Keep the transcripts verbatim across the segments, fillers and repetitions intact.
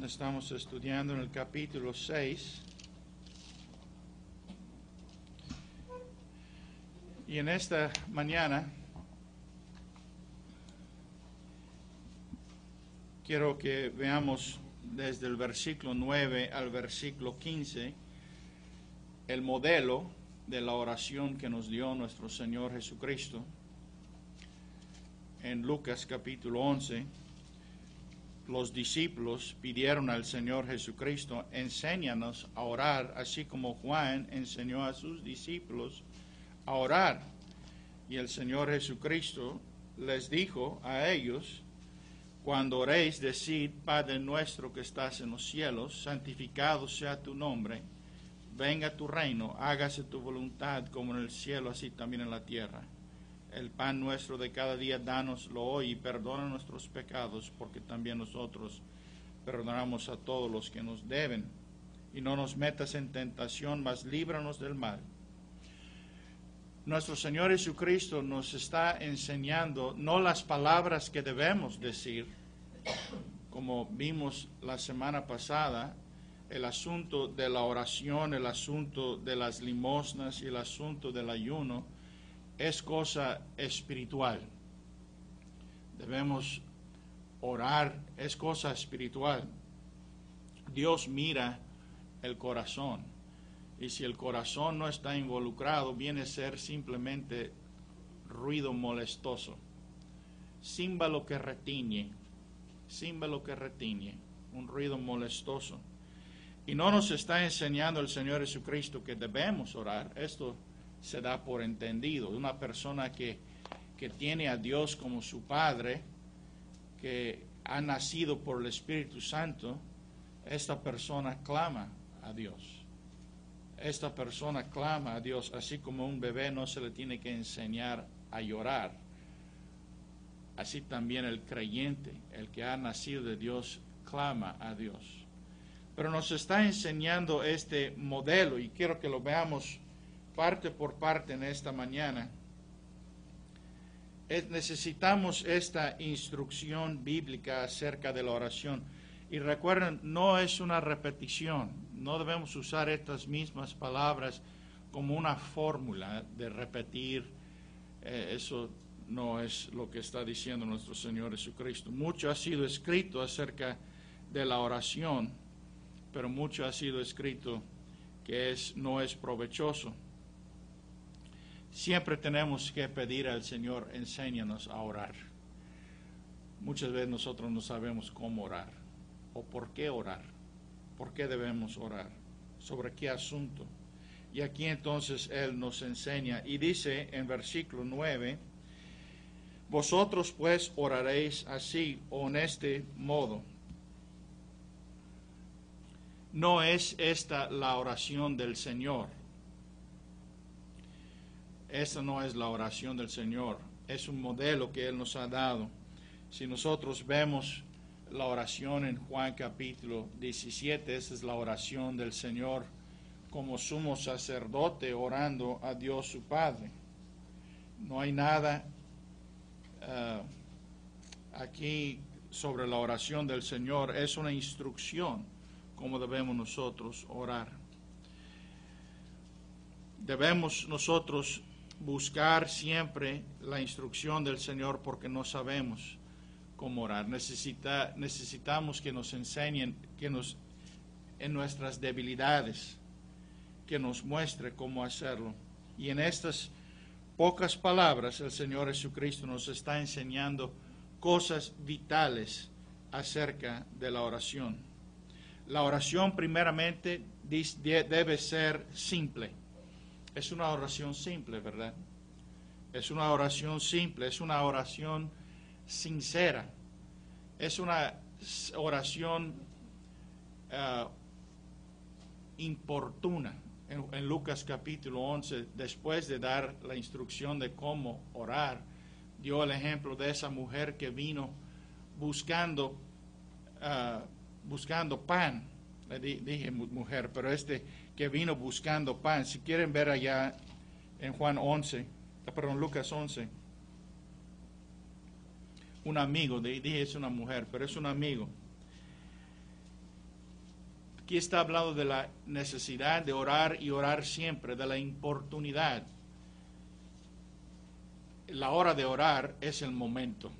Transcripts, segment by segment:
Estamos estudiando en el capítulo seis. Y en esta mañana quiero que veamos desde el versículo nueve al versículo quince el modelo de la oración que nos dio nuestro Señor Jesucristo. En Lucas capítulo once, los discípulos pidieron al Señor Jesucristo: enséñanos a orar, así como Juan enseñó a sus discípulos a orar. Y el Señor Jesucristo les dijo a ellos: cuando oréis, decid: Padre nuestro que estás en los cielos, santificado sea tu nombre, venga tu reino, hágase tu voluntad como en el cielo, así también en la tierra. El pan nuestro de cada día, dánoslo hoy, y perdona nuestros pecados, porque también nosotros perdonamos a todos los que nos deben. Y no nos metas en tentación, mas líbranos del mal. Nuestro Señor Jesucristo nos está enseñando no las palabras que debemos decir, como vimos la semana pasada, el asunto de la oración, el asunto de las limosnas y el asunto del ayuno, es cosa espiritual. Debemos orar, es cosa espiritual. Dios mira el corazón, y si el corazón no está involucrado, viene a ser simplemente ruido molestoso, címbalo que retiñe, címbalo que retiñe, un ruido molestoso. Y no nos está enseñando el Señor Jesucristo que debemos orar. Esto se da por entendido. Una persona que, que tiene a Dios como su Padre, que ha nacido por el Espíritu Santo, esta persona clama a Dios. Esta persona clama a Dios, así como un bebé no se le tiene que enseñar a llorar. Así también el creyente, el que ha nacido de Dios, clama a Dios. Pero nos está enseñando este modelo, y quiero que lo veamos parte por parte en esta mañana. Es, necesitamos esta instrucción bíblica acerca de la oración. Y recuerden, no es una repetición. No debemos usar estas mismas palabras como una fórmula de repetir. Eh, eso no es lo que está diciendo nuestro Señor Jesucristo. Mucho ha sido escrito acerca de la oración, pero mucho ha sido escrito que es, no es provechoso. Siempre tenemos que pedir al Señor: enséñanos a orar. Muchas veces nosotros no sabemos cómo orar o por qué orar, por qué debemos orar, sobre qué asunto. Y aquí entonces Él nos enseña y dice en versículo nueve: vosotros pues oraréis así o en este modo. No es esta la oración del Señor. Esta no es la oración del Señor. Es un modelo que Él nos ha dado. Si nosotros vemos la oración en Juan capítulo diecisiete, esa es la oración del Señor como sumo sacerdote orando a Dios su Padre. No hay nada uh, aquí sobre la oración del Señor. Es una instrucción cómo debemos nosotros orar. Debemos nosotros buscar siempre la instrucción del Señor, porque no sabemos cómo orar. Necesita, necesitamos que nos enseñen, que nos, en nuestras debilidades, que nos muestre cómo hacerlo. Y en estas pocas palabras el Señor Jesucristo nos está enseñando cosas vitales acerca de la oración. La oración primeramente debe ser simple. Es una oración simple, ¿verdad? Es una oración simple, es una oración sincera. Es una oración uh, importuna. En, en Lucas capítulo once, después de dar la instrucción de cómo orar, dio el ejemplo de esa mujer que vino buscando, uh, buscando pan. Le di, dije mujer, pero este que vino buscando pan. Si quieren ver allá en Juan once, perdón, Lucas once, un amigo, dije es una mujer, pero es un amigo. Aquí está hablando de la necesidad de orar y orar siempre, de la importunidad. La hora de orar es el momento,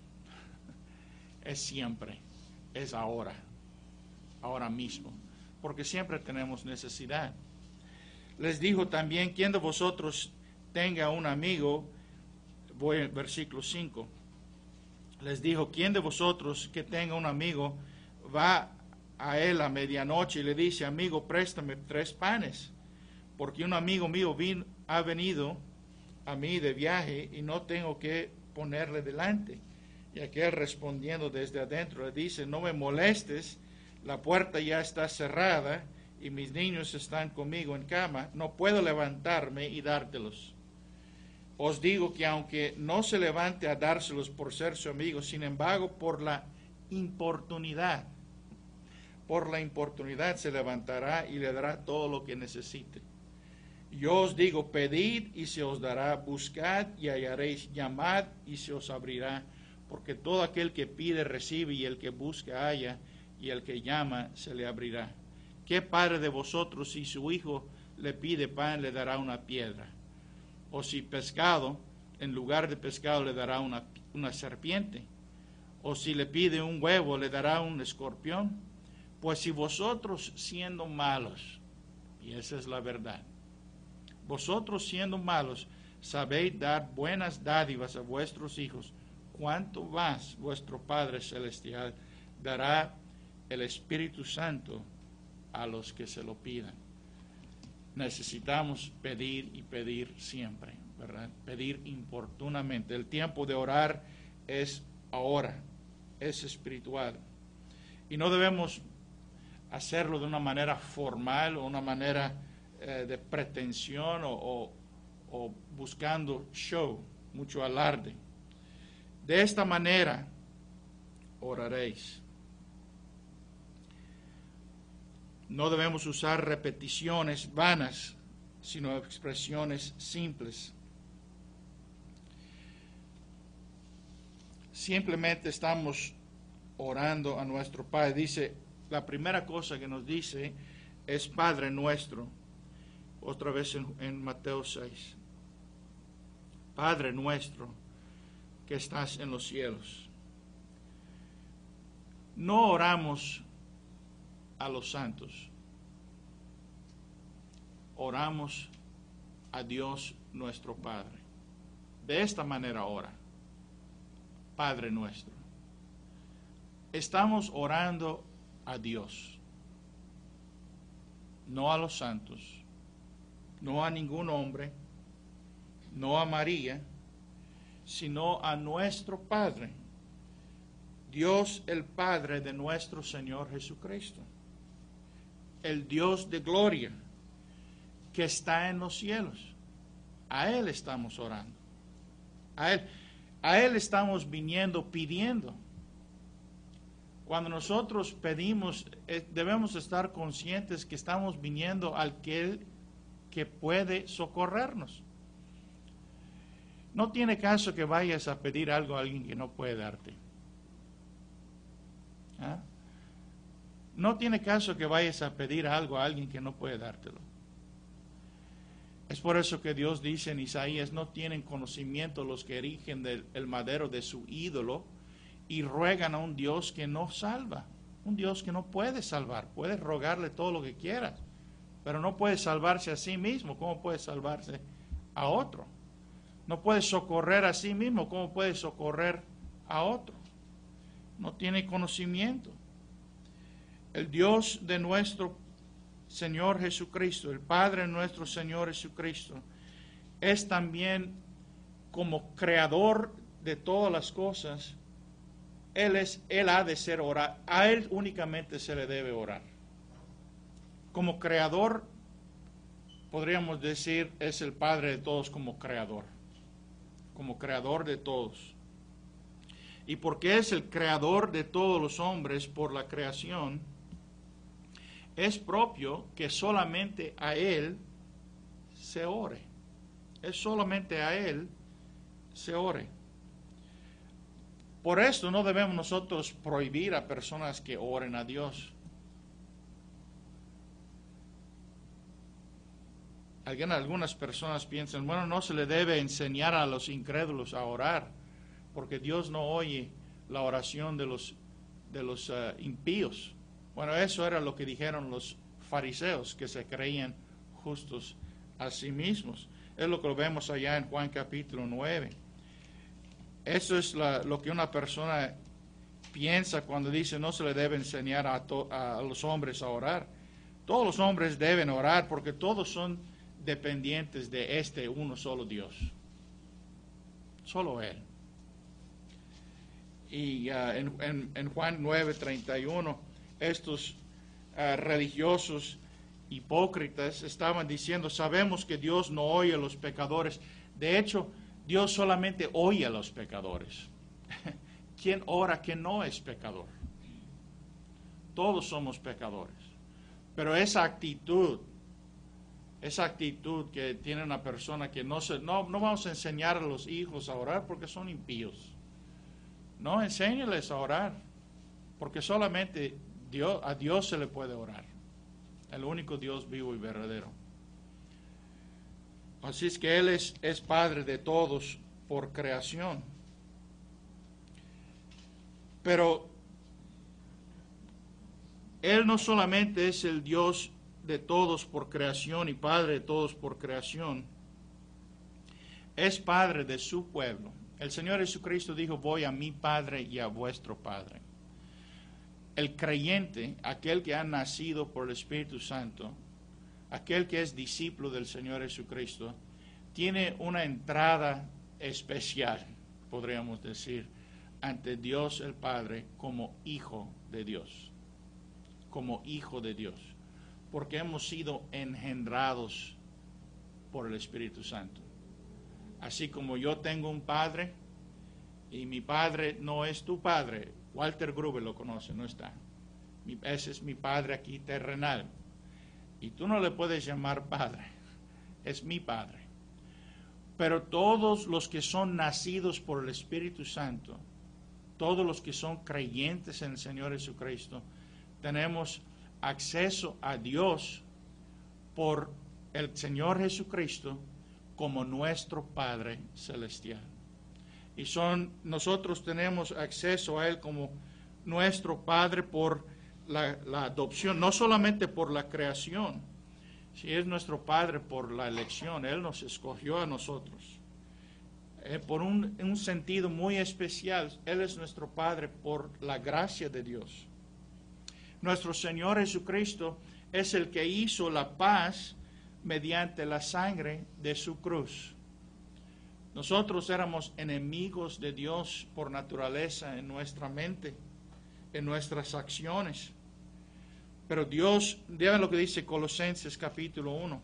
es siempre, es ahora, ahora mismo, porque siempre tenemos necesidad. Les dijo también, ¿quién de vosotros tenga un amigo? Voy al versículo cinco. Les dijo, ¿quién de vosotros que tenga un amigo va a él a medianoche y le dice, amigo, préstame tres panes, porque un amigo mío vino, ha venido a mí de viaje y no tengo que ponerle delante? Y aquel respondiendo desde adentro le dice, no me molestes, la puerta ya está cerrada y mis niños están conmigo en cama, no puedo levantarme y dártelos. Os digo que aunque no se levante a dárselos por ser su amigo, sin embargo, por la importunidad, por la importunidad se levantará y le dará todo lo que necesite. Yo os digo, pedid y se os dará, buscad y hallaréis, llamad y se os abrirá, porque todo aquel que pide recibe, y el que busca halla, y el que llama se le abrirá. ¿Qué padre de vosotros, si su hijo le pide pan, le dará una piedra? O si pescado, en lugar de pescado le dará una, una serpiente? O si le pide un huevo, le dará un escorpión? Pues si vosotros siendo malos, y esa es la verdad, vosotros siendo malos sabéis dar buenas dádivas a vuestros hijos, ¿cuánto más vuestro Padre Celestial dará el Espíritu Santo a los que se lo pidan? Necesitamos pedir y pedir siempre, ¿verdad? Pedir importunamente. El tiempo de orar es ahora, es espiritual. Y no debemos hacerlo de una manera formal o una manera eh, de pretensión o, o, o buscando show, mucho alarde. De esta manera oraréis. No debemos usar repeticiones vanas, sino expresiones simples. Simplemente estamos orando a nuestro Padre. Dice, la primera cosa que nos dice es Padre nuestro. Otra vez en, en Mateo seis. Padre nuestro que estás en los cielos. No oramos a los santos, oramos a Dios nuestro Padre. De esta manera ora, Padre nuestro. Estamos orando a Dios, no a los santos, no a ningún hombre, no a María, sino a nuestro Padre, Dios el Padre de nuestro Señor Jesucristo, el Dios de gloria que está en los cielos. A Él estamos orando. A Él, a Él estamos viniendo pidiendo. Cuando nosotros pedimos, eh, debemos estar conscientes que estamos viniendo al que, que puede socorrernos. No tiene caso que vayas a pedir algo a alguien que no puede darte. ¿Ah? No tiene caso que vayas a pedir algo a alguien que no puede dártelo. Es por eso que Dios dice en Isaías, no tienen conocimiento los que erigen del, el madero de su ídolo y ruegan a un Dios que no salva, un Dios que no puede salvar. Puedes rogarle todo lo que quieras, pero no puede salvarse a sí mismo. ¿Cómo puede salvarse a otro? No puede socorrer a sí mismo. ¿Cómo puede socorrer a otro? No tiene conocimiento. El Dios de nuestro Señor Jesucristo, el Padre de nuestro Señor Jesucristo, es también como creador de todas las cosas. Él es, Él ha de ser orar. A Él únicamente se le debe orar. Como creador, podríamos decir, es el Padre de todos como creador. Como creador de todos. Y porque es el creador de todos los hombres por la creación, es propio que solamente a Él se ore. Es solamente a Él se ore. Por esto no debemos nosotros prohibir a personas que oren a Dios. algunas personas piensan, bueno, no se le debe enseñar a los incrédulos a orar, porque Dios no oye la oración de los, de los uh, impíos. Bueno, eso era lo que dijeron los fariseos, que se creían justos a sí mismos. Es lo que lo vemos allá en Juan capítulo nueve. Eso es la, lo que una persona piensa cuando dice no se le debe enseñar a, to, a los hombres a orar. Todos los hombres deben orar porque todos son dependientes de este uno solo Dios. Solo Él. Y uh, en, en, en Juan nueve treinta y uno, estos uh, religiosos hipócritas estaban diciendo, sabemos que Dios no oye a los pecadores. De hecho, Dios solamente oye a los pecadores. ¿Quién ora que no es pecador? Todos somos pecadores. Pero esa actitud, esa actitud que tiene una persona que no se, no, no vamos a enseñar a los hijos a orar porque son impíos. No, enséñales a orar, porque solamente Dios, a Dios se le puede orar. El único Dios vivo y verdadero. Así es que Él es, es Padre de todos por creación. Pero Él no solamente es el Dios de todos por creación y Padre de todos por creación, es Padre de su pueblo. El Señor Jesucristo dijo, voy a mi Padre y a vuestro Padre. El creyente, aquel que ha nacido por el Espíritu Santo, aquel que es discípulo del Señor Jesucristo, tiene una entrada especial, podríamos decir, ante Dios el Padre como hijo de Dios, como hijo de Dios, porque hemos sido engendrados por el Espíritu Santo. Así como yo tengo un padre y mi padre no es tu padre, Walter Gruber lo conoce, no está. Ese es mi padre aquí terrenal. Y tú no le puedes llamar padre, es mi padre. Pero todos los que son nacidos por el Espíritu Santo, todos los que son creyentes en el Señor Jesucristo, tenemos acceso a Dios por el Señor Jesucristo como nuestro Padre Celestial. Y son, nosotros tenemos acceso a Él como nuestro Padre por la, la adopción, no solamente por la creación, si es nuestro Padre por la elección. Él nos escogió a nosotros. Eh, por un, un sentido muy especial, Él es nuestro Padre por la gracia de Dios. Nuestro Señor Jesucristo es el que hizo la paz mediante la sangre de su cruz. Nosotros éramos enemigos de Dios por naturaleza en nuestra mente, en nuestras acciones. Pero Dios, vean lo que dice Colosenses capítulo uno.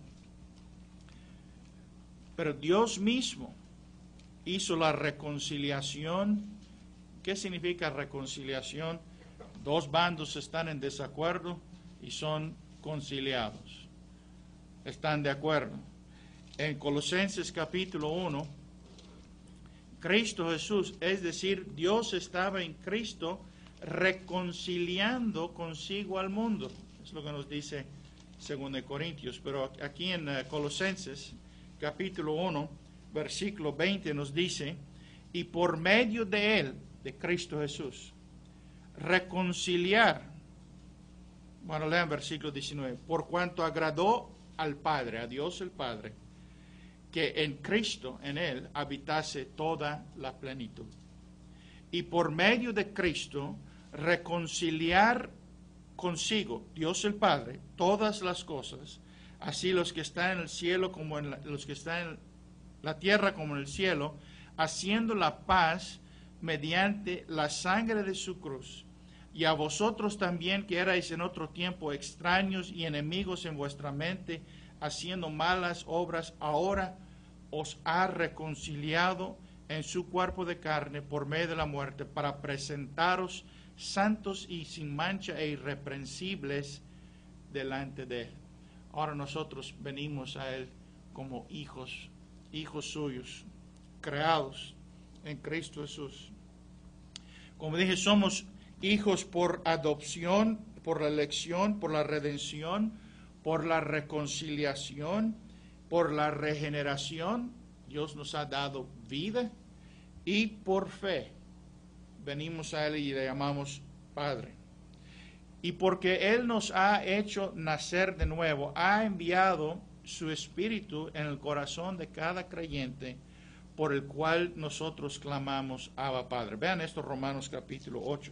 Pero Dios mismo hizo la reconciliación. ¿Qué significa reconciliación? Dos bandos están en desacuerdo y son conciliados. Están de acuerdo. En Colosenses capítulo uno, Cristo Jesús, es decir, Dios estaba en Cristo reconciliando consigo al mundo. Es lo que nos dice segundo de Corintios. Pero aquí en uh, Colosenses capítulo uno, versículo veinte nos dice, y por medio de Él, de Cristo Jesús, reconciliar, bueno, lean versículo diecinueve, por cuanto agradó al Padre, a Dios el Padre, que en Cristo, en Él, habitase toda la plenitud. Y por medio de Cristo, reconciliar consigo, Dios el Padre, todas las cosas, así los que están en el cielo como en la, los que están en la tierra como en el cielo, haciendo la paz mediante la sangre de su cruz. Y a vosotros también, que erais en otro tiempo extraños y enemigos en vuestra mente, haciendo malas obras, ahora os ha reconciliado en su cuerpo de carne por medio de la muerte, para presentaros santos y sin mancha e irreprensibles delante de Él. Ahora nosotros venimos a Él como hijos, hijos suyos, creados en Cristo Jesús. Como dije, somos hijos por adopción, por la elección, por la redención, por la reconciliación por la regeneración, Dios nos ha dado vida, y por fe venimos a Él y le llamamos Padre. Y porque Él nos ha hecho nacer de nuevo, ha enviado su Espíritu en el corazón de cada creyente, por el cual nosotros clamamos Abba Padre. Vean esto, Romanos capítulo ocho.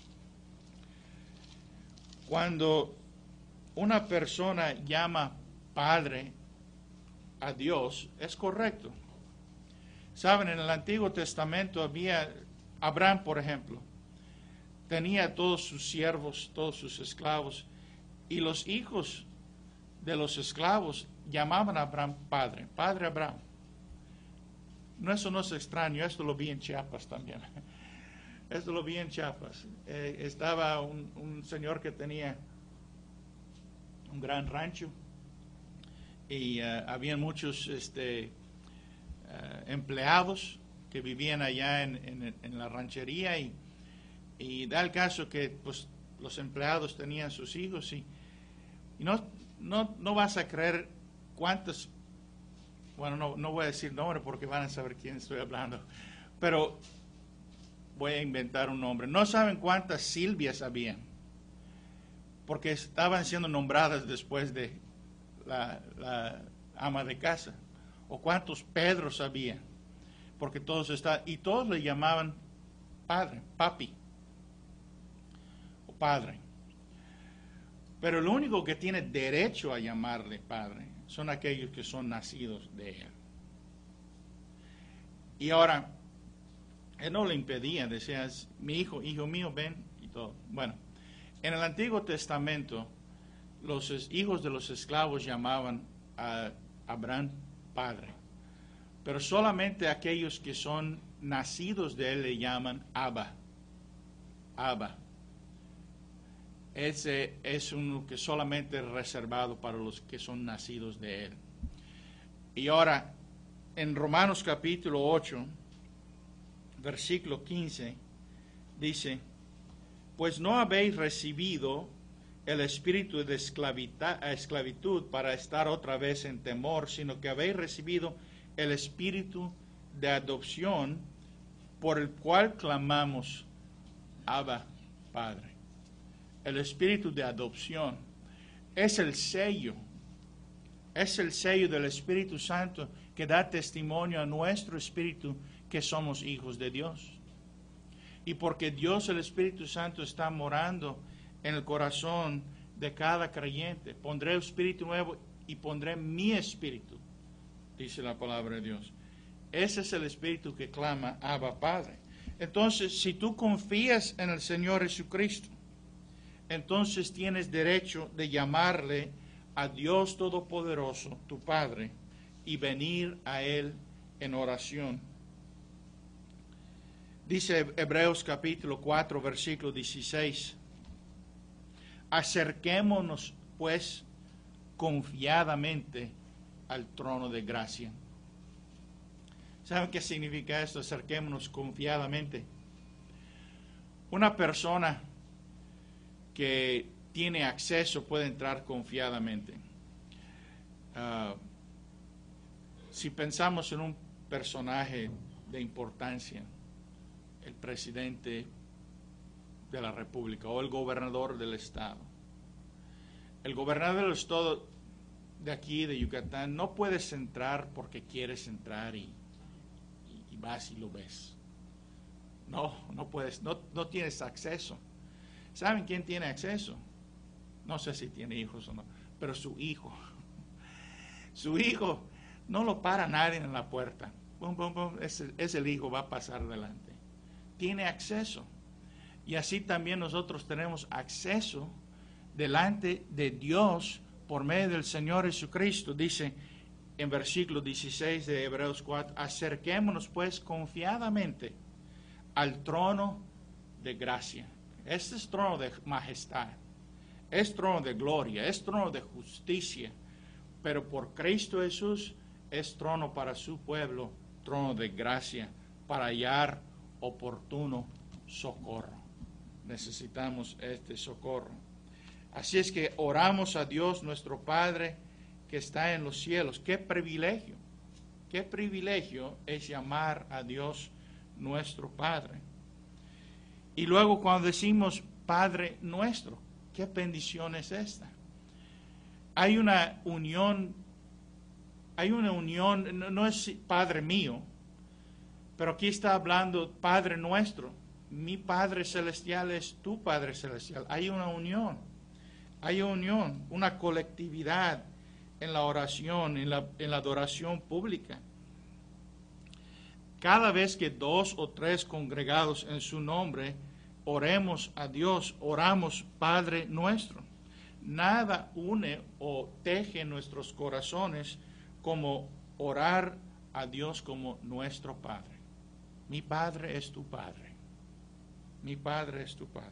Cuando una persona llama Padre a Dios, es correcto. Saben, en el Antiguo Testamento había, Abraham, por ejemplo, tenía todos sus siervos, todos sus esclavos, y los hijos de los esclavos llamaban a Abraham Padre, Padre Abraham. No, eso no es extraño, esto lo vi en Chiapas también. Esto lo vi en Chiapas. Eh, estaba un, un señor que tenía un gran rancho, y uh, había muchos este, uh, empleados que vivían allá en, en, en la ranchería, y, y da el caso que pues, los empleados tenían sus hijos, y, y no, no, no vas a creer cuántos, bueno, no, no voy a decir nombre porque van a saber quién estoy hablando, pero voy a inventar un nombre. No saben cuántas Silvias había, porque estaban siendo nombradas después de la, la ama de casa, o cuántos Pedros había, porque todos estaban, y todos le llamaban padre, papi, o padre. Pero el único que tiene derecho a llamarle padre son aquellos que son nacidos de él. Y ahora, él no le impedía, decía, mi hijo, hijo mío, ven, y todo. Bueno, en el Antiguo Testamento, los hijos de los esclavos llamaban a Abraham padre, pero solamente aquellos que son nacidos de él le llaman Abba. Abba. Ese es uno que solamente es reservado para los que son nacidos de él. Y ahora, en Romanos capítulo ocho, versículo quince, dice, pues no habéis recibido el espíritu de esclavitud para estar otra vez en temor, sino que habéis recibido el espíritu de adopción, por el cual clamamos, Abba, Padre. El espíritu de adopción es el sello, es el sello del Espíritu Santo que da testimonio a nuestro espíritu que somos hijos de Dios. Y porque Dios, el Espíritu Santo, está morando en el corazón de cada creyente, pondré espíritu nuevo y pondré mi espíritu, dice la palabra de Dios. Ese es el espíritu que clama Abba Padre. Entonces, si tú confías en el Señor Jesucristo, entonces tienes derecho de llamarle a Dios Todopoderoso, tu Padre, y venir a Él en oración. Dice Hebreos capítulo cuatro, versículo dieciséis, acerquémonos pues confiadamente al trono de gracia. ¿Saben qué significa esto? Acerquémonos confiadamente. Una persona que tiene acceso puede entrar confiadamente. Uh, si pensamos en un personaje de importancia, el presidente de la República o el gobernador del estado. El gobernador del estado de aquí, de Yucatán, no puedes entrar porque quieres entrar y, y, y vas y lo ves. No, no puedes, no, no tienes acceso. ¿Saben quién tiene acceso? No sé si tiene hijos o no, pero su hijo. Su hijo no lo para nadie en la puerta. Pum, pum, pum, es, es el hijo, va a pasar adelante. Tiene acceso. Y así también nosotros tenemos acceso delante de Dios por medio del Señor Jesucristo. Dice en versículo dieciséis de Hebreos cuatro, acerquémonos pues confiadamente al trono de gracia. Este es trono de majestad, es trono de gloria, es trono de justicia, pero por Cristo Jesús es trono para su pueblo, trono de gracia, para hallar oportuno socorro. Necesitamos este socorro. Así es que oramos a Dios nuestro Padre, que está en los cielos. ¡Qué privilegio! ¡Qué privilegio es llamar a Dios nuestro Padre! Y luego cuando decimos Padre nuestro, ¿qué bendición es esta? Hay una unión, hay una unión, no, no es Padre mío, pero aquí está hablando Padre nuestro. Mi Padre Celestial es tu Padre Celestial. Hay una unión, hay una unión, una colectividad en la oración, en la, en la adoración pública. Cada vez que dos o tres congregados en su nombre oremos a Dios, oramos Padre nuestro. Nada une o teje nuestros corazones como orar a Dios como nuestro Padre. Mi Padre es tu Padre. Mi Padre es tu Padre.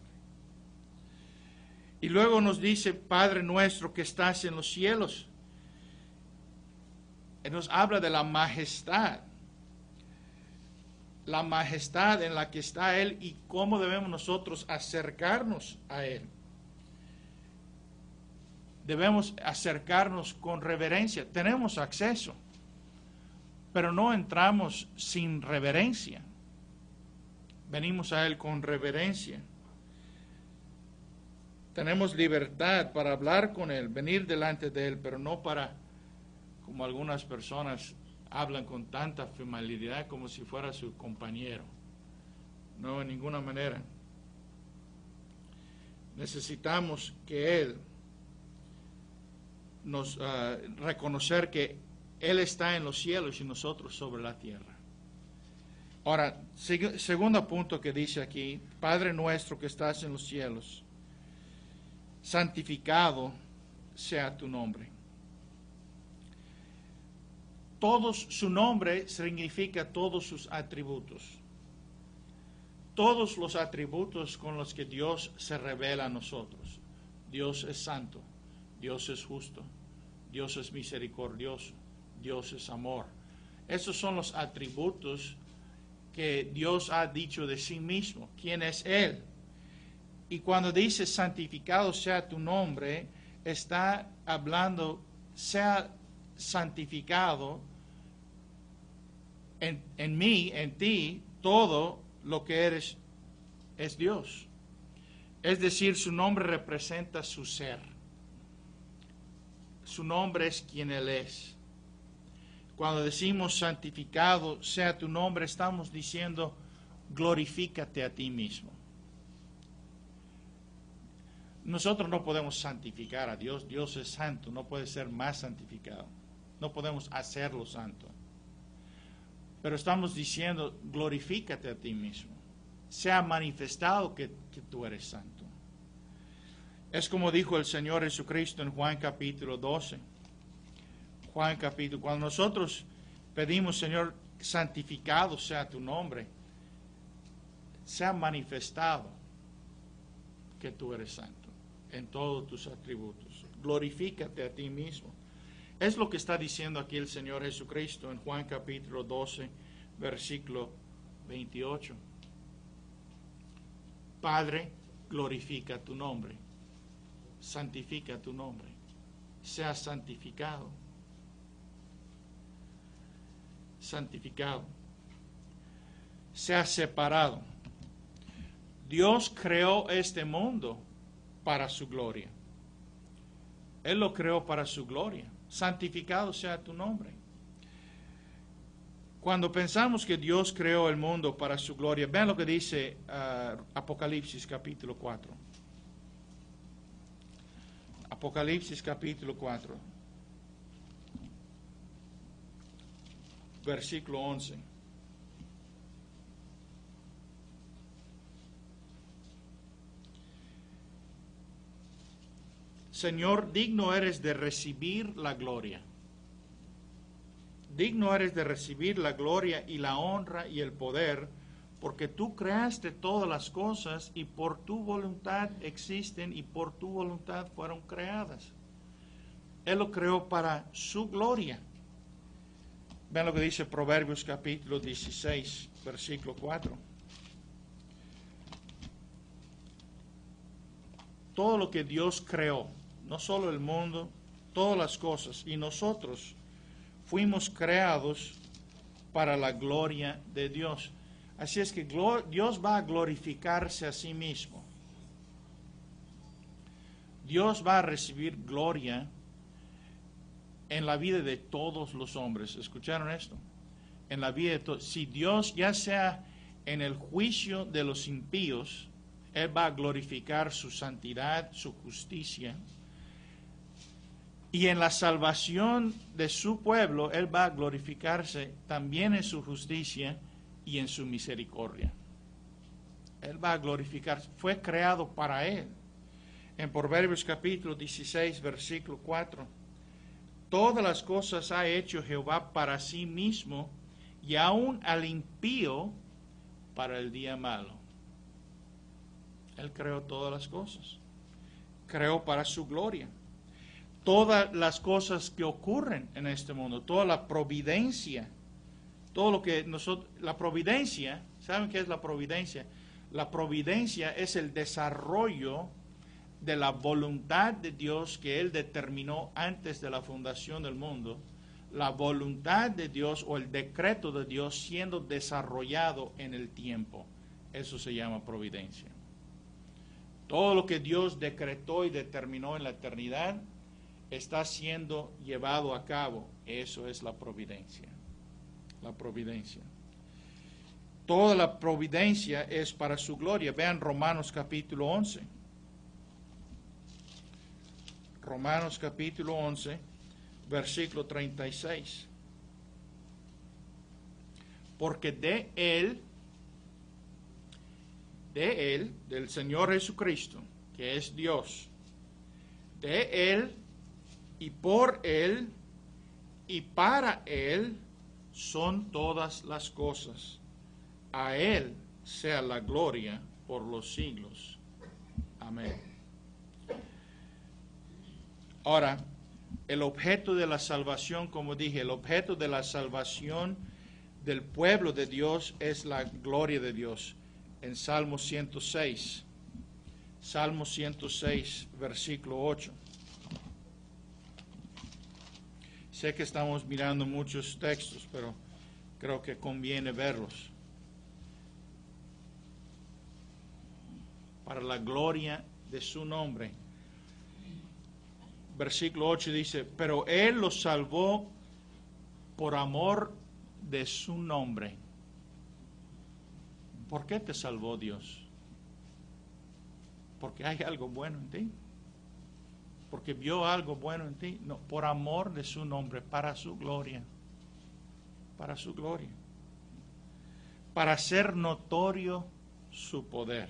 Y luego nos dice, Padre nuestro que estás en los cielos. Él nos habla de la majestad. La majestad en la que está Él y cómo debemos nosotros acercarnos a Él. Debemos acercarnos con reverencia. Tenemos acceso, pero no entramos sin reverencia. Venimos a Él con reverencia. Tenemos libertad para hablar con Él, venir delante de Él, pero no para, como algunas personas hablan con tanta familiaridad como si fuera su compañero. No, en ninguna manera. Necesitamos que Él nos uh, reconocer que Él está en los cielos y nosotros sobre la tierra. Ahora, seg- segundo punto que dice aquí, Padre nuestro que estás en los cielos, santificado sea tu nombre. Todos, su nombre significa todos sus atributos. Todos los atributos con los que Dios se revela a nosotros. Dios es santo, Dios es justo, Dios es misericordioso, Dios es amor. Esos son los atributos que Dios ha dicho de sí mismo. ¿Quién es Él? Y cuando dice santificado sea tu nombre, está hablando, sea santificado en, en mí, en ti, todo lo que eres es Dios. Es decir, su nombre representa su ser. Su nombre es quien Él es. Cuando decimos santificado sea tu nombre, estamos diciendo glorifícate a ti mismo. Nosotros no podemos santificar a Dios. Dios es santo, no puede ser más santificado. No podemos hacerlo santo. Pero estamos diciendo glorifícate a ti mismo. Sea manifestado que, que tú eres santo. Es como dijo el Señor Jesucristo en Juan capítulo doce. Juan capítulo, cuando nosotros pedimos, Señor, santificado sea tu nombre, sea manifestado que tú eres santo en todos tus atributos. Glorifícate a ti mismo. Es lo que está diciendo aquí el Señor Jesucristo en Juan capítulo doce, versículo veintiocho. Padre, glorifica tu nombre. Santifica tu nombre. Sea santificado. Santificado. Sea separado. Dios creó este mundo para su gloria. Él lo creó para su gloria. Santificado sea tu nombre. Cuando pensamos que Dios creó el mundo para su gloria, vean lo que dice uh, Apocalipsis capítulo cuatro. Apocalipsis capítulo cuatro. Versículo once. Señor, digno eres de recibir la gloria. Digno eres de recibir la gloria y la honra y el poder, porque tú creaste todas las cosas y por tu voluntad existen y por tu voluntad fueron creadas. Él lo creó para su gloria. Vean lo que dice Proverbios capítulo dieciséis, versículo cuatro. Todo lo que Dios creó, no solo el mundo, todas las cosas, y nosotros fuimos creados para la gloria de Dios. Así es que Dios va a glorificarse a sí mismo. Dios va a recibir gloria en la vida de todos los hombres. ¿Escucharon esto? En la vida de todos. Si Dios, ya sea en el juicio de los impíos, Él va a glorificar su santidad, su justicia. Y en la salvación de su pueblo, Él va a glorificarse también en su justicia y en su misericordia. Él va a glorificarse. Fue creado para Él. En Proverbios capítulo dieciséis, versículo cuatro. Todas las cosas ha hecho Jehová para sí mismo, y aún al impío para el día malo. Él creó todas las cosas. Creó para su gloria. Todas las cosas que ocurren en este mundo, toda la providencia, todo lo que nosotros, la providencia, ¿saben qué es la providencia? La providencia es el desarrollo de la voluntad de Dios que Él determinó antes de la fundación del mundo, la voluntad de Dios o el decreto de Dios siendo desarrollado en el tiempo. Eso se llama providencia. Todo lo que Dios decretó y determinó en la eternidad está siendo llevado a cabo. Eso es la providencia. La providencia. Toda la providencia es para su gloria. Vean Romanos capítulo once. Romanos capítulo once, versículo treinta y seis. Porque de Él, de Él, del Señor Jesucristo, que es Dios, de Él y por Él y para Él son todas las cosas. A Él sea la gloria por los siglos. Amén. Ahora, el objeto de la salvación, como dije, el objeto de la salvación del pueblo de Dios es la gloria de Dios. En Salmo ciento seis, Salmo ciento seis, versículo ocho. Sé que estamos mirando muchos textos, pero creo que conviene verlos. Para la gloria de su nombre. Versículo ocho dice, pero Él los salvó por amor de su nombre. ¿Por qué te salvó Dios? Porque hay algo bueno en ti. Porque vio algo bueno en ti. No, por amor de su nombre, para su gloria. Para su gloria. Para hacer notorio su poder.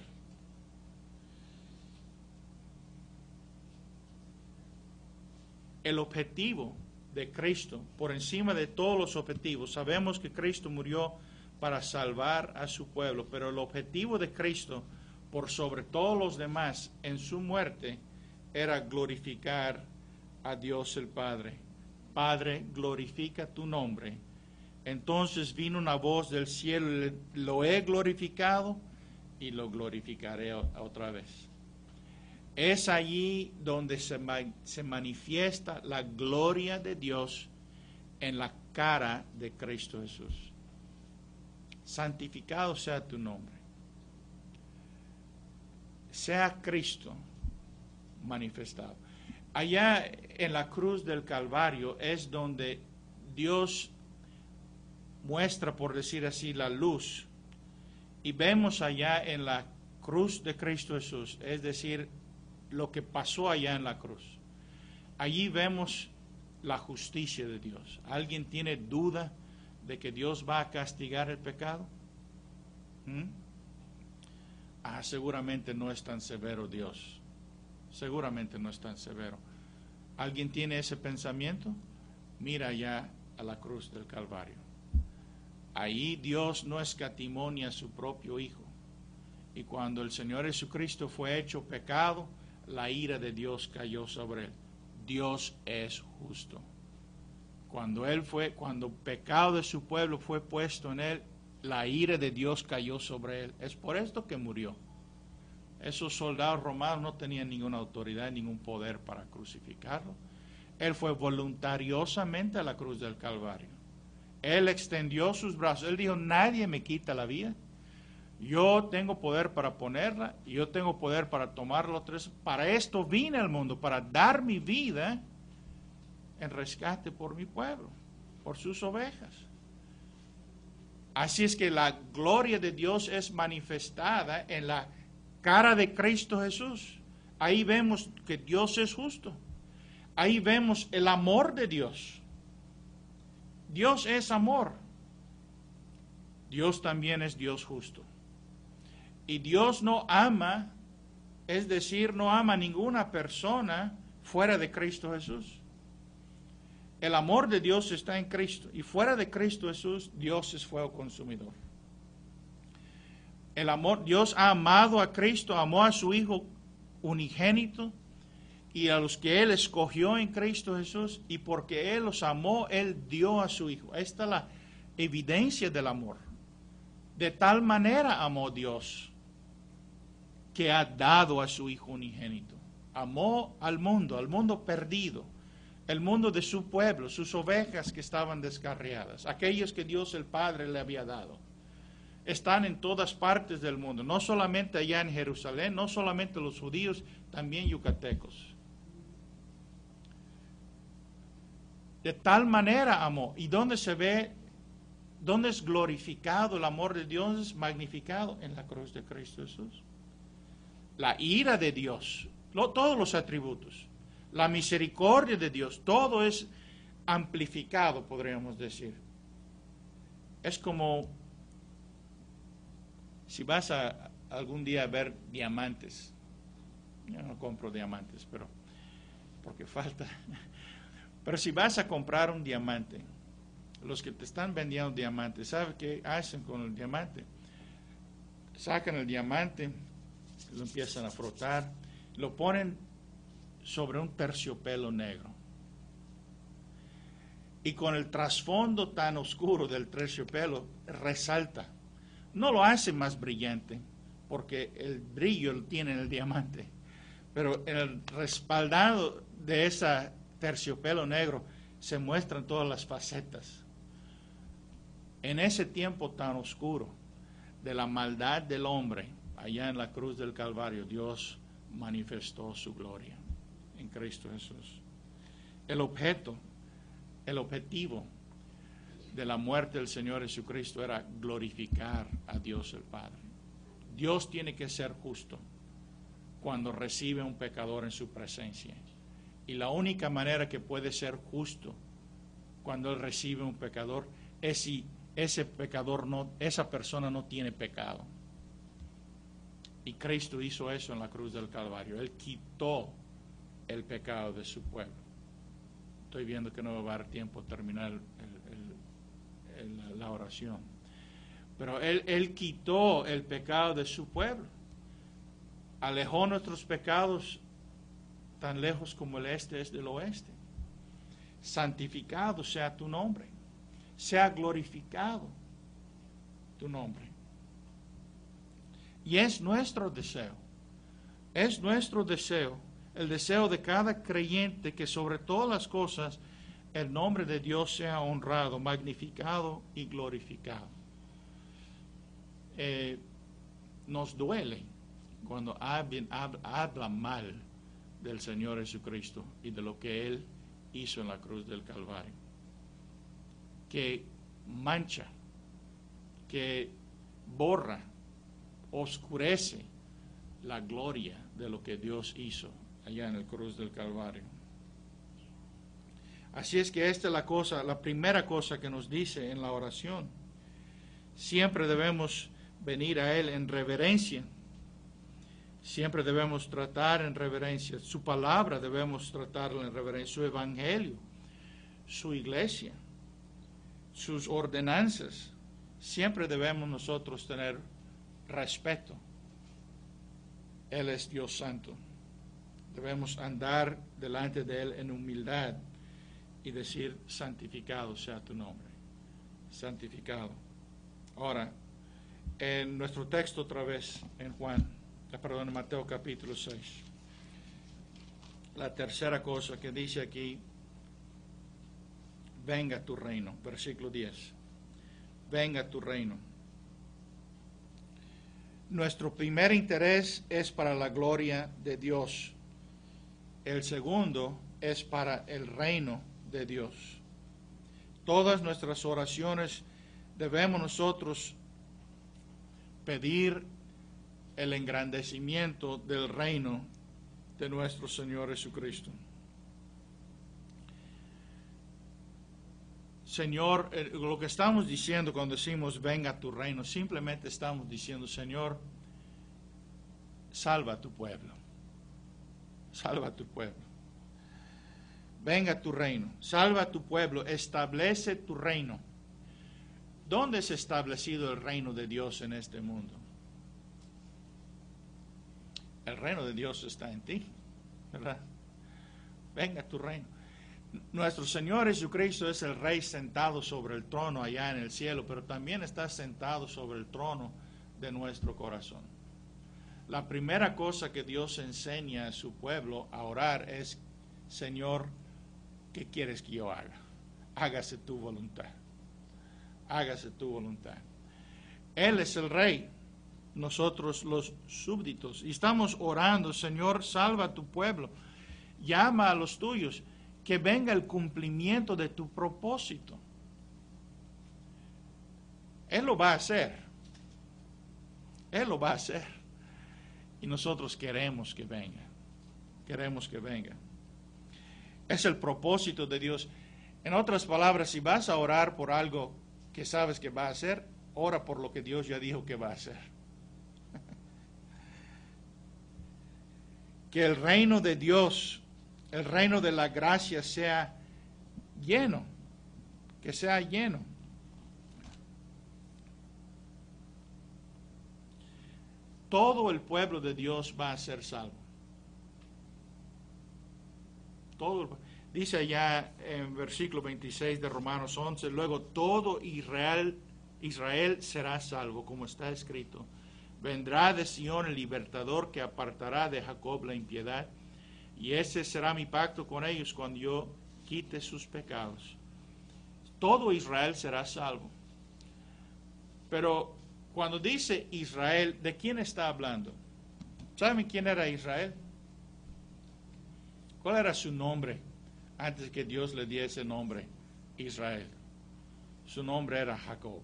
El objetivo de Cristo, por encima de todos los objetivos, sabemos que Cristo murió para salvar a su pueblo, pero el objetivo de Cristo, por sobre todos los demás, en su muerte, era glorificar a Dios el Padre. Padre, glorifica tu nombre. Entonces vino una voz del cielo, lo he glorificado y lo glorificaré otra vez. Es allí donde se, se manifiesta la gloria de Dios en la cara de Cristo Jesús. Santificado sea tu nombre. Sea Cristo manifestado. Allá en la cruz del Calvario es donde Dios muestra, por decir así, la luz. Y vemos allá en la cruz de Cristo Jesús, es decir, lo que pasó allá en la cruz. Allí vemos la justicia de Dios. ¿Alguien tiene duda de que Dios va a castigar el pecado? ¿Mm? Ah, seguramente no es tan severo Dios. Seguramente no es tan severo. ¿Alguien tiene ese pensamiento? Mira allá a la cruz del Calvario. Ahí Dios no escatimó ni a su propio Hijo. Y cuando el Señor Jesucristo fue hecho pecado, la ira de Dios cayó sobre él. Dios es justo. Cuando él fue, cuando el pecado de su pueblo fue puesto en él, la ira de Dios cayó sobre él. Es por esto que murió. Esos soldados romanos no tenían ninguna autoridad, ningún poder para crucificarlo. Él fue voluntariosamente a la cruz del Calvario. Él extendió sus brazos. Él dijo, nadie me quita la vida. Yo tengo poder para ponerla y yo tengo poder para tomarla. Para esto vine al mundo, para dar mi vida en rescate por mi pueblo, por sus ovejas. Así es que la gloria de Dios es manifestada en la cara de Cristo Jesús. Ahí vemos que Dios es justo. Ahí vemos el amor de Dios. Dios es amor. Dios también es Dios justo. Y Dios no ama, es decir, no ama a ninguna persona fuera de Cristo Jesús. El amor de Dios está en Cristo. Y fuera de Cristo Jesús, Dios es fuego consumidor. El amor, Dios ha amado a Cristo, amó a su Hijo unigénito y a los que Él escogió en Cristo Jesús, y porque Él los amó, Él dio a su Hijo. Esta es la evidencia del amor. De tal manera amó Dios que ha dado a su Hijo unigénito. Amó al mundo, al mundo perdido, el mundo de su pueblo, sus ovejas que estaban descarriadas, aquellos que Dios el Padre le había dado. Están en todas partes del mundo, no solamente allá en Jerusalén, no solamente los judíos, también yucatecos. De tal manera amó. ¿Y dónde se ve, dónde es glorificado el amor de Dios? Es magnificado en la cruz de Cristo Jesús. La ira de Dios, lo, todos los atributos, la misericordia de Dios, todo es amplificado, podríamos decir. Es como si vas a algún día a ver diamantes. Yo no compro diamantes, pero porque falta. Pero si vas a comprar un diamante, los que te están vendiendo diamantes, ¿sabes qué hacen con el diamante? Sacan el diamante, lo empiezan a frotar, lo ponen sobre un terciopelo negro. Y con el trasfondo tan oscuro del terciopelo resalta. No lo hace más brillante, porque el brillo lo tiene en el diamante. Pero en el respaldado de ese terciopelo negro se muestran todas las facetas. En ese tiempo tan oscuro de la maldad del hombre, allá en la cruz del Calvario, Dios manifestó su gloria en Cristo Jesús. El objeto, el objetivo de la muerte del Señor Jesucristo era glorificar a Dios el Padre. Dios tiene que ser justo cuando recibe un pecador en su presencia. Y la única manera que puede ser justo cuando Él recibe un pecador es si ese pecador no, esa persona no tiene pecado. Y Cristo hizo eso en la cruz del Calvario. Él quitó el pecado de su pueblo. Estoy viendo que no me va a dar tiempo a terminar el, el, el, la oración. Pero él, él quitó el pecado de su pueblo. Alejó nuestros pecados tan lejos como el este es del oeste. Santificado sea tu nombre. Sea glorificado tu nombre. Y es nuestro deseo. Es nuestro deseo. El deseo de cada creyente que sobre todas las cosas el nombre de Dios sea honrado, magnificado y glorificado. Eh, nos duele cuando alguien habla, habla mal del Señor Jesucristo y de lo que Él hizo en la cruz del Calvario, que mancha, que borra, oscurece la gloria de lo que Dios hizo allá en la cruz del Calvario. Así es que esta es la cosa, la primera cosa que nos dice en la oración. Siempre debemos venir a Él en reverencia. Siempre debemos tratar en reverencia. Su palabra debemos tratarla en reverencia. Su evangelio, su iglesia, sus ordenanzas. Siempre debemos nosotros tener respeto. Él es Dios santo. Debemos andar delante de Él en humildad y decir, santificado sea tu nombre. Santificado. Ahora, en nuestro texto otra vez, en Juan, perdón, en Mateo capítulo seis. La tercera cosa que dice aquí, venga tu reino. Versículo diez. Venga tu reino. Nuestro primer interés es para la gloria de Dios. El segundo es para el reino de Dios. Todas nuestras oraciones debemos nosotros pedir el engrandecimiento del reino de nuestro Señor Jesucristo. Señor, lo que estamos diciendo cuando decimos venga tu reino, simplemente estamos diciendo, Señor, salva a tu pueblo. Salva a tu pueblo. Venga tu reino. Salva a tu pueblo. Establece tu reino. ¿Dónde es establecido el reino de Dios en este mundo? El reino de Dios está en ti, ¿verdad? Venga tu reino. Nuestro Señor Jesucristo es el Rey sentado sobre el trono allá en el cielo, pero también está sentado sobre el trono de nuestro corazón. La primera cosa que Dios enseña a su pueblo a orar es, Señor, ¿qué quieres que yo haga? Hágase tu voluntad. Hágase tu voluntad. Él es el Rey, nosotros los súbditos. Y estamos orando, Señor, salva a tu pueblo. Llama a los tuyos. Que venga el cumplimiento de tu propósito. Él lo va a hacer. Él lo va a hacer. Y nosotros queremos que venga. Queremos que venga. Es el propósito de Dios. En otras palabras, si vas a orar por algo que sabes que va a hacer, ora por lo que Dios ya dijo que va a hacer. Que el reino de Dios, el reino de la gracia sea lleno, que sea lleno. Todo el pueblo de Dios va a ser salvo. Todo el, dice allá en versículo veintiséis de Romanos once, luego todo Israel, Israel será salvo, como está escrito. Vendrá de Sión el libertador que apartará de Jacob la impiedad. Y ese será mi pacto con ellos cuando yo quite sus pecados. Todo Israel será salvo. Pero cuando dice Israel, ¿de quién está hablando? ¿Saben quién era Israel? ¿Cuál era su nombre antes que Dios le diese nombre? Israel. Su nombre era Jacob.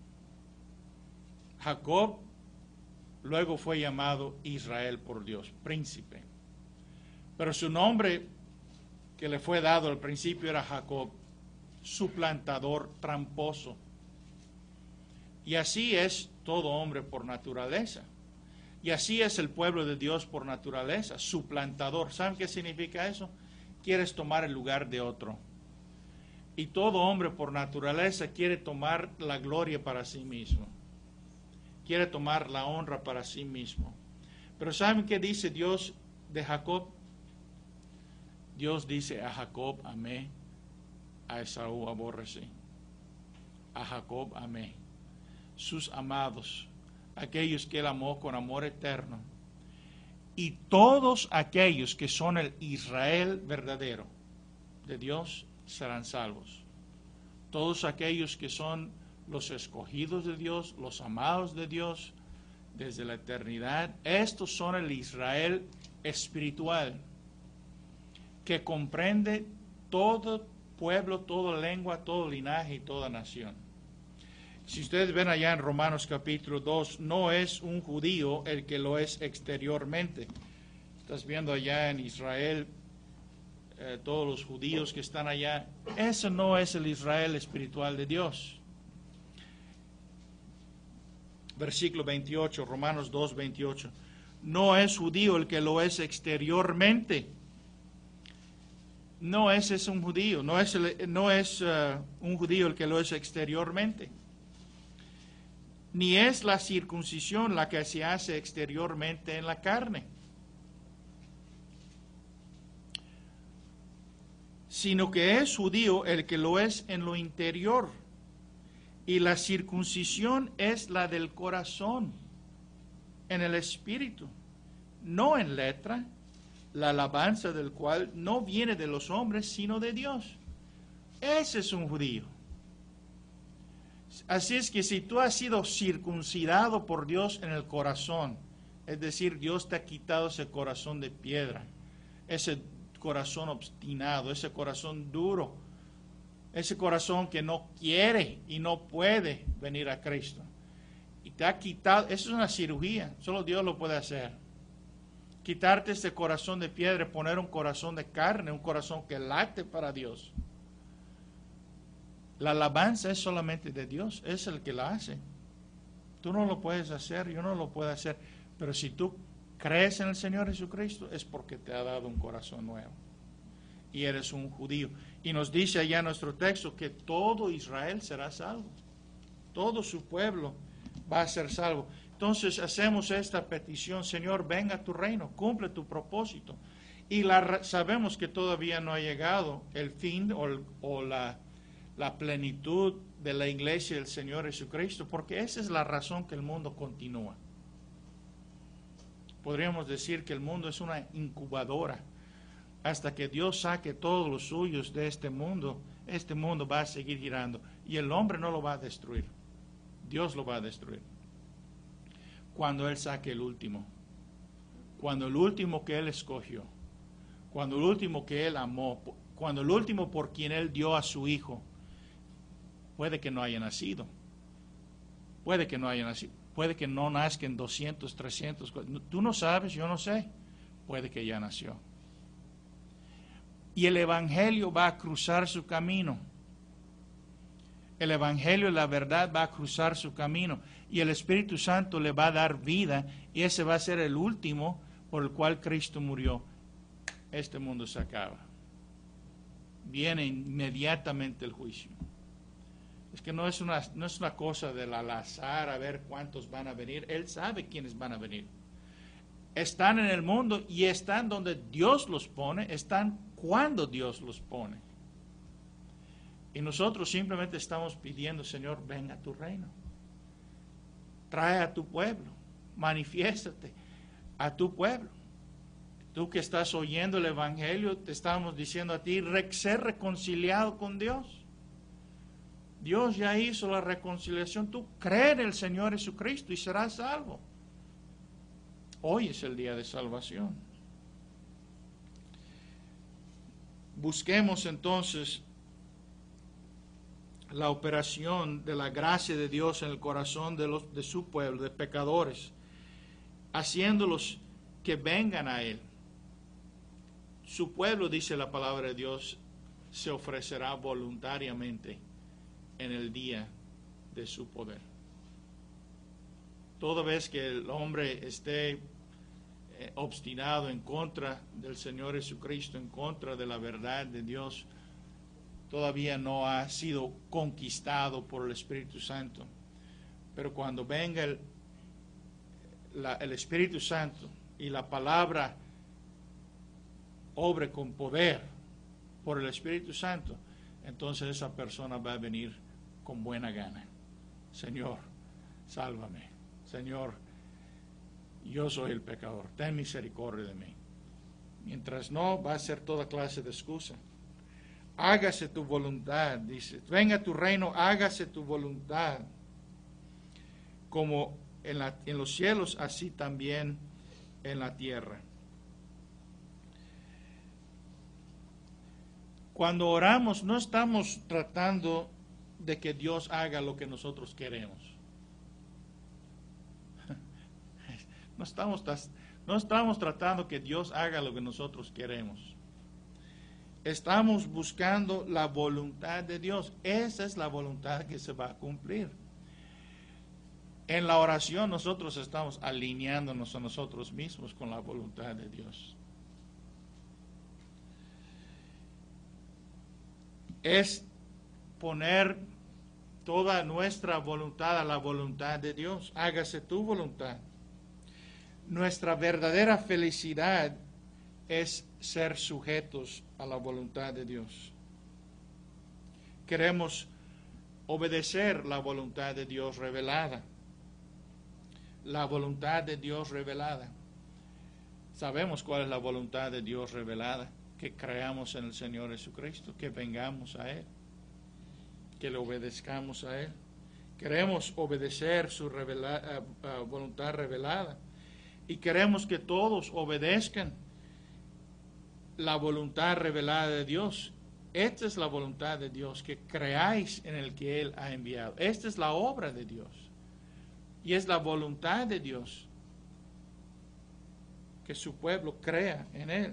Jacob luego fue llamado Israel por Dios, príncipe. Pero su nombre que le fue dado al principio era Jacob, suplantador, tramposo. Y así es todo hombre por naturaleza. Y así es el pueblo de Dios por naturaleza, suplantador. ¿Saben qué significa eso? Quieres tomar el lugar de otro. Y todo hombre por naturaleza quiere tomar la gloria para sí mismo. Quiere tomar la honra para sí mismo. Pero ¿saben qué dice Dios de Jacob? Dios dice, a Jacob amé, a Esaú aborrecí. A Jacob amé. Sus amados, aquellos que él amó con amor eterno. Y todos aquellos que son el Israel verdadero de Dios serán salvos. Todos aquellos que son los escogidos de Dios, los amados de Dios desde la eternidad, estos son el Israel espiritual, que comprende todo pueblo, toda lengua, todo linaje y toda nación. Si ustedes ven allá en Romanos capítulo dos, no es un judío el que lo es exteriormente. Estás viendo allá en Israel, eh, todos los judíos que están allá. Ese no es el Israel espiritual de Dios. Versículo veintiocho, Romanos dos, veintiocho. No es judío el que lo es exteriormente. No es, es un judío, no es, el, no es uh, un judío el que lo es exteriormente. Ni es la circuncisión la que se hace exteriormente en la carne, sino que es judío el que lo es en lo interior. Y la circuncisión es la del corazón, en el espíritu, no en letra, la alabanza del cual no viene de los hombres, sino de Dios. Ese es un judío. Así es que si tú has sido circuncidado por Dios en el corazón, es decir, Dios te ha quitado ese corazón de piedra, ese corazón obstinado, ese corazón duro, ese corazón que no quiere y no puede venir a Cristo. Y te ha quitado, eso es una cirugía, solo Dios lo puede hacer. Quitarte ese corazón de piedra, poner un corazón de carne, un corazón que late para Dios. La alabanza es solamente de Dios, es el que la hace. Tú no lo puedes hacer, yo no lo puedo hacer, pero si tú crees en el Señor Jesucristo es porque te ha dado un corazón nuevo y eres un judío. Y nos dice allá nuestro texto que todo Israel será salvo, todo su pueblo va a ser salvo. Entonces hacemos esta petición: Señor, venga a tu reino, cumple tu propósito. Y la, sabemos que todavía no ha llegado el fin o, o la, la plenitud de la iglesia del Señor Jesucristo, porque esa es la razón que el mundo continúa. Podríamos decir que el mundo es una incubadora. Hasta que Dios saque todos los suyos de este mundo, este mundo va a seguir girando. Y el hombre no lo va a destruir. Dios lo va a destruir. Cuando Él saque el último. Cuando el último que Él escogió. Cuando el último que Él amó. Cuando el último por quien Él dio a su Hijo. Puede que no haya nacido. Puede que no haya nacido. Puede que no nazcan doscientos, trescientos. Tú no sabes, yo no sé. Puede que ya nació. Y el Evangelio va a cruzar su camino. El Evangelio, la verdad, va a cruzar su camino. Y el Espíritu Santo le va a dar vida. Y ese va a ser el último por el cual Cristo murió. Este mundo se acaba. Viene inmediatamente el juicio. Es que no es una, no es una cosa del al azar a ver cuántos van a venir. Él sabe quiénes van a venir. Están en el mundo y están donde Dios los pone, están cuando Dios los pone. Y nosotros simplemente estamos pidiendo: Señor, ven a tu reino. Trae a tu pueblo, manifiéstate a tu pueblo. Tú que estás oyendo el Evangelio, te estamos diciendo a ti: ser reconciliado con Dios. Dios ya hizo la reconciliación. Tú cree en el Señor Jesucristo y serás salvo. Hoy es el día de salvación. Busquemos entonces la operación de la gracia de Dios en el corazón de, los, de su pueblo, de pecadores, haciéndolos que vengan a Él. Su pueblo, dice la palabra de Dios, se ofrecerá voluntariamente en el día de su poder. Toda vez que el hombre esté eh, obstinado en contra del Señor Jesucristo, en contra de la verdad de Dios, todavía no ha sido conquistado por el Espíritu Santo. Pero cuando venga el, la, el Espíritu Santo y la palabra obre con poder por el Espíritu Santo, entonces esa persona va a venir con buena gana. Señor, sálvame. Señor, yo soy el pecador, ten misericordia de mí. Mientras no, va a ser toda clase de excusa. Hágase tu voluntad, dice. Venga a tu reino, hágase tu voluntad. Como en, la, en los cielos, así también en la tierra. Cuando oramos, no estamos tratando de que Dios haga lo que nosotros queremos. No estamos, no estamos tratando que Dios haga lo que nosotros queremos. Estamos buscando la voluntad de Dios. Esa es la voluntad que se va a cumplir. En la oración nosotros estamos alineándonos a nosotros mismos con la voluntad de Dios. Es poner toda nuestra voluntad a la voluntad de Dios. Hágase tu voluntad. Nuestra verdadera felicidad es ser sujetos a la voluntad de Dios. Queremos obedecer la voluntad de Dios revelada. La voluntad de Dios revelada. Sabemos cuál es la voluntad de Dios revelada. Que creamos en el Señor Jesucristo, que vengamos a Él. que le obedezcamos a Él. Queremos obedecer su revela, uh, uh, voluntad revelada. Y queremos que todos obedezcan la voluntad revelada de Dios. Esta es la voluntad de Dios, que creáis en el que Él ha enviado. Esta es la obra de Dios. Y es la voluntad de Dios que su pueblo crea en Él.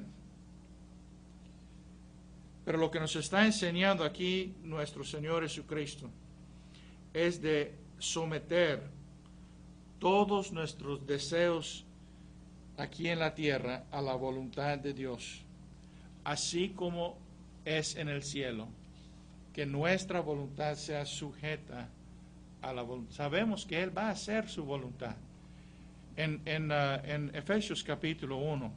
Pero lo que nos está enseñando aquí nuestro Señor Jesucristo es de someter todos nuestros deseos aquí en la tierra a la voluntad de Dios, así como es en el cielo, que nuestra voluntad sea sujeta a la voluntad. Sabemos que Él va a hacer su voluntad. En, en, uh, en Efesios capítulo uno,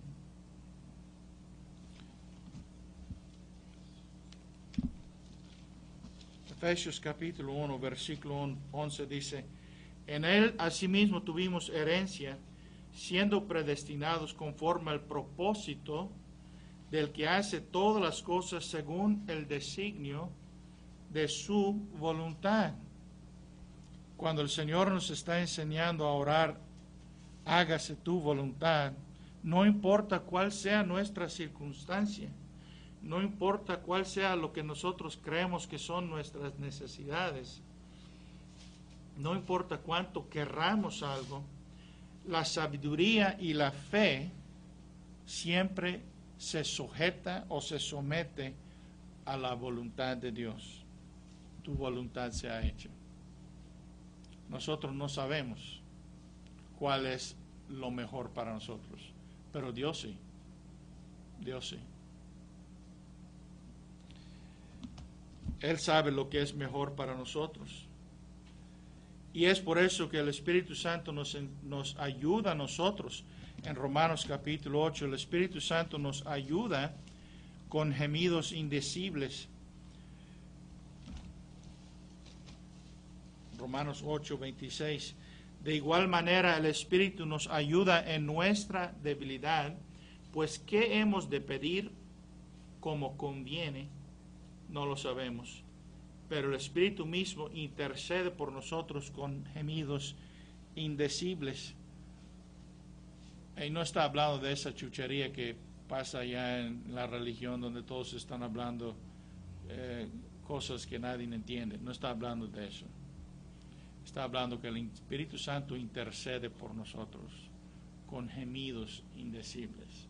Efesios capítulo uno, versículo once dice: en Él asimismo tuvimos herencia, siendo predestinados conforme al propósito del que hace todas las cosas según el designio de su voluntad. Cuando el Señor nos está enseñando a orar, hágase tu voluntad, no importa cuál sea nuestra circunstancia, no importa cuál sea lo que nosotros creemos que son nuestras necesidades, no importa cuánto querramos algo, la sabiduría y la fe siempre se sujeta o se somete a la voluntad de Dios. Tu voluntad se ha hecho. Nosotros no sabemos cuál es lo mejor para nosotros, pero Dios sí. Dios sí. Él sabe lo que es mejor para nosotros. Y es por eso que el Espíritu Santo nos, nos ayuda a nosotros. En Romanos capítulo ocho, el Espíritu Santo nos ayuda con gemidos indecibles. Romanos ocho, veintiséis. De igual manera, el Espíritu nos ayuda en nuestra debilidad, pues ¿qué hemos de pedir como conviene? No lo sabemos. Pero el Espíritu mismo intercede por nosotros con gemidos indecibles. Y no está hablando de esa chuchería que pasa allá en la religión, donde todos están hablando eh, cosas que nadie entiende. No está hablando de eso. Está hablando que el Espíritu Santo intercede por nosotros con gemidos indecibles.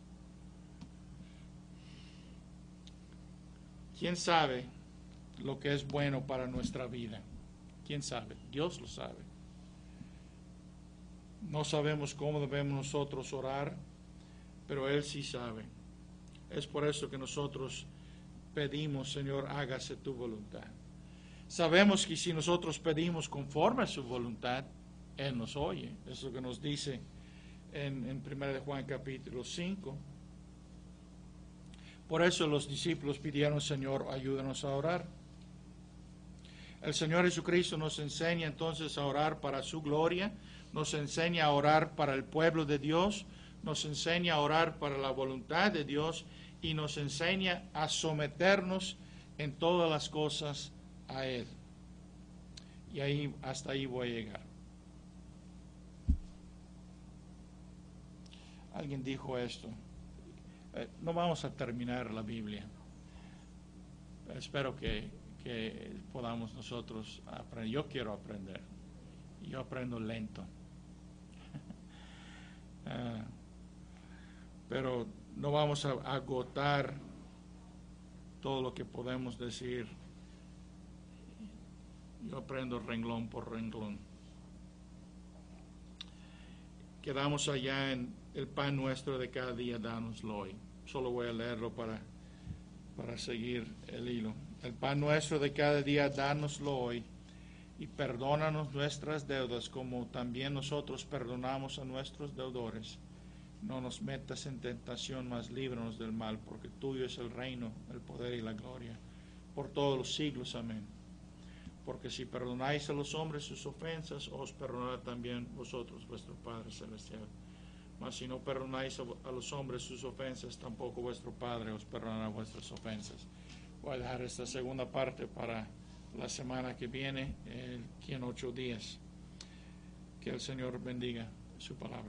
¿Quién sabe lo que es bueno para nuestra vida? ¿Quién sabe? Dios lo sabe. No sabemos cómo debemos nosotros orar, pero Él sí sabe. Es por eso que nosotros pedimos, Señor, hágase tu voluntad. Sabemos que si nosotros pedimos conforme a su voluntad, Él nos oye. Eso es lo que nos dice en, en primera de Juan capítulo cinco. Por eso los discípulos pidieron, Señor, ayúdanos a orar. El Señor Jesucristo nos enseña entonces a orar para su gloria, nos enseña a orar para el pueblo de Dios, nos enseña a orar para la voluntad de Dios y nos enseña a someternos en todas las cosas a Él. Y ahí, hasta ahí voy a llegar. Alguien dijo esto. Eh, no vamos a terminar la Biblia. Espero que, que podamos nosotros aprender. Yo quiero aprender. Yo aprendo lento. uh, pero no vamos a agotar todo lo que podemos decir. Yo aprendo renglón por renglón. Quedamos allá en el pan nuestro de cada día, dánoslo hoy. Solo voy a leerlo para, para seguir el hilo. El pan nuestro de cada día, dánoslo hoy. Y perdónanos nuestras deudas, como también nosotros perdonamos a nuestros deudores. No nos metas en tentación, mas líbranos del mal, porque tuyo es el reino, el poder y la gloria, por todos los siglos. Amén. Porque si perdonáis a los hombres sus ofensas, os perdonará también vosotros, vuestro Padre Celestial. Mas si no perdonáis a los hombres sus ofensas, tampoco vuestro Padre os perdonará vuestras ofensas. Voy a dejar esta segunda parte para la semana que viene, eh, aquí en ocho días. Que el Señor bendiga su palabra.